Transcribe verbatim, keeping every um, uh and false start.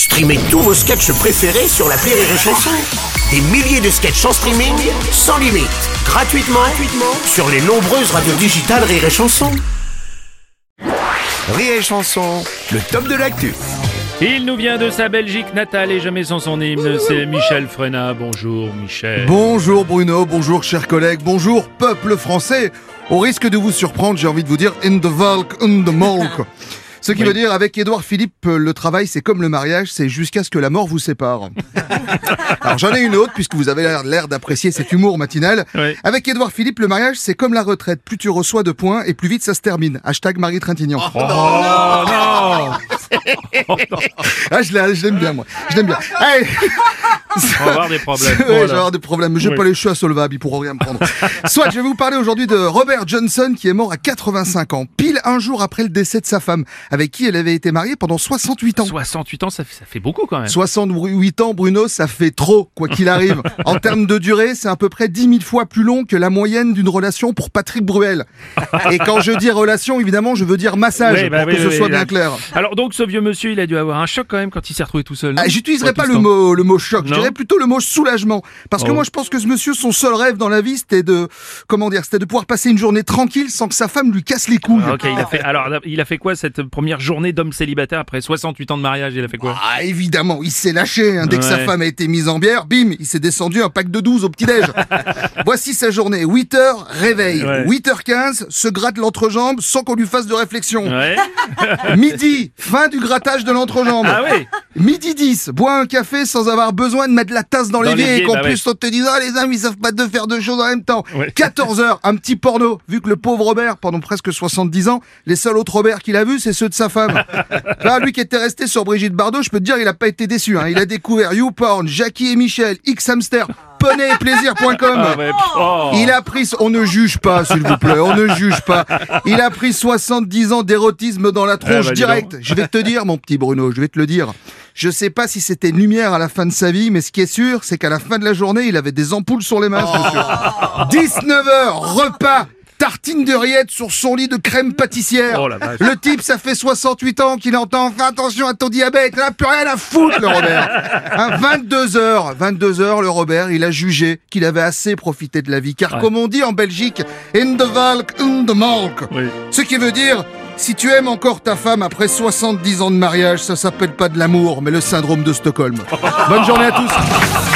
Streamez tous vos sketchs préférés sur l'appli Rire et Chanson. Des milliers de sketchs en streaming, sans limite, gratuitement, gratuitement sur les nombreuses radios digitales Rire et Chanson. Rire et Chanson, le top de l'actu. Il nous vient de sa Belgique natale et jamais sans son hymne, c'est Michel Frenat. Bonjour Michel. Bonjour Bruno, bonjour chers collègues, bonjour peuple français. Au risque de vous surprendre, j'ai envie de vous dire in the Valk, in the Molk. Ce qui oui. veut dire, avec Édouard Philippe, le travail c'est comme le mariage, c'est jusqu'à ce que la mort vous sépare. Alors j'en ai une autre, puisque vous avez l'air d'apprécier cet humour matinal. Oui. Avec Édouard Philippe, le mariage c'est comme la retraite, plus tu reçois de points et plus vite ça se termine. Hashtag Marie Trintignant. Oh, oh non, non. Ah, je l'aime, je l'aime bien moi, je l'aime bien. Allez. On va avoir des problèmes. Oui, voilà. Je vais avoir des problèmes. J'ai oui. pas les cheveux à solvable, ils pourront rien me prendre. Soit, je vais vous parler aujourd'hui de Robert Johnson qui est mort à quatre-vingt-cinq ans, pile un jour après le décès de sa femme, avec qui elle avait été mariée pendant soixante-huit ans. soixante-huit ans, ça fait, ça fait beaucoup quand même. soixante-huit ans, Bruno, ça fait trop, quoi qu'il arrive. En termes de durée, c'est à peu près dix mille fois plus long que la moyenne d'une relation pour Patrick Bruel. Et quand je dis relation, évidemment, je veux dire massage, oui, bah, pour oui, que oui, ce oui, soit oui, bien oui. clair. Alors donc, ce vieux monsieur, il a dû avoir un choc quand même quand il s'est retrouvé tout seul. Ah, j'utiliserai pas le mot, le mot choc. Je dirais plutôt le mot soulagement. Parce que oh. moi, je pense que ce monsieur, son seul rêve dans la vie, c'était de, comment dire, c'était de pouvoir passer une journée tranquille sans que sa femme lui casse les couilles. Ah, ok, il a fait, alors, il a fait quoi cette première journée d'homme célibataire après soixante-huit ans de mariage? Il a fait quoi? Ah, évidemment, il s'est lâché, hein. Dès ouais. que sa femme a été mise en bière, bim, il s'est descendu un pack de douze au petit-déj. Voici sa journée. huit heures, réveil. Ouais. huit heures quinze, se gratte l'entrejambe sans qu'on lui fasse de réflexion. Ouais. Midi, fin du grattage de l'entrejambe. Ah oui. Midi dix, bois un café sans avoir besoin de mettre la tasse dans, dans l'évier et qu'en bah plus ouais. on te dise ah les hommes ils savent pas de faire deux choses en même temps. Ouais. quatorze heures, un petit porno, vu que le pauvre Robert pendant presque soixante-dix ans, les seuls autres Robert qu'il a vus c'est ceux de sa femme. Là lui qui était resté sur Brigitte Bardot, je peux te dire il a pas été déçu, hein. Il a découvert YouPorn, Jackie et Michel, X-Hamster, poney et plaisir point com. Ah ouais. oh. Il a pris, on ne juge pas s'il vous plaît, on ne juge pas. Il a pris soixante-dix ans d'érotisme dans la tronche eh bah, direct. Je vais te dire mon petit Bruno, je vais te le dire. Je sais pas si c'était une lumière à la fin de sa vie, mais ce qui est sûr, c'est qu'à la fin de la journée, il avait des ampoules sur les mains, ce monsieur. dix-neuf heures, repas, tartine de rillettes sur son lit de crème pâtissière. Oh, le type, ça fait soixante-huit ans qu'il entend « Fais attention à ton diabète », il n'a plus rien à foutre, le Robert. Hein, vingt-deux heures, vingt-deux heures, le Robert, il a jugé qu'il avait assez profité de la vie. Car ouais. comme on dit en Belgique, « In the Valk, in the Molk oui. ». Ce qui veut dire... Si tu aimes encore ta femme après soixante-dix ans de mariage, ça s'appelle pas de l'amour, mais le syndrome de Stockholm. Bonne journée à tous.